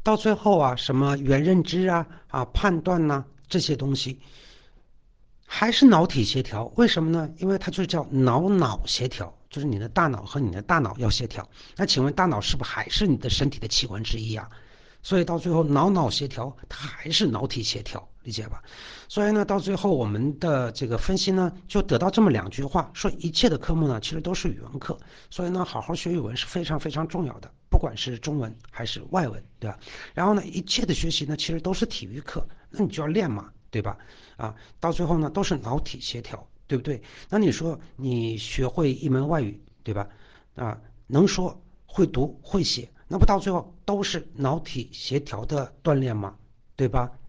到最后啊，什么元认知判断呐、这些东西，还是脑体协调。为什么呢？因为它就叫脑协调，就是你的大脑和你的大脑要协调。那请问大脑是不是还是你的身体的器官之一啊？所以到最后脑协调，它还是脑体协调，理解吧？所以呢，到最后我们的这个分析呢，就得到这么两句话，说一切的科目呢，其实都是语文课。所以呢，好好学语文是非常非常重要的，不管是中文还是外文，对吧？然后呢，一切的学习呢，其实都是体育课，那你就要练嘛，对吧？到最后呢，都是脑体协调，对不对？那你说你学会一门外语，对吧？能说会读会写，那不到最后都是脑体协调的锻炼吗？对吧？